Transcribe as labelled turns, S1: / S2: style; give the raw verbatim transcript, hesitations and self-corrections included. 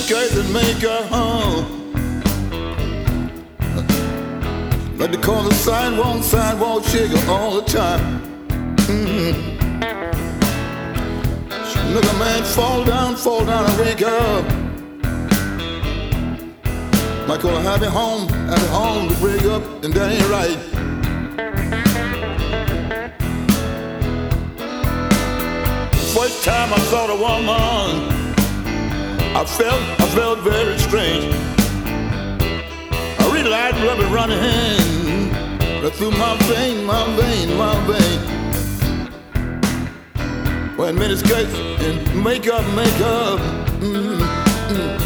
S1: skirts and make her home. Like they call the sidewalk, sidewalk shaker all the time. Mm-hmm. Look a man fall down, fall down and wake up. Might call a happy home, happy home to break up, and that ain't right. First time I saw the woman, I felt, I felt very strange. I realized blood was running right through my vein, my vein, my vein. When many skirts and makeup, makeup, mm, mm.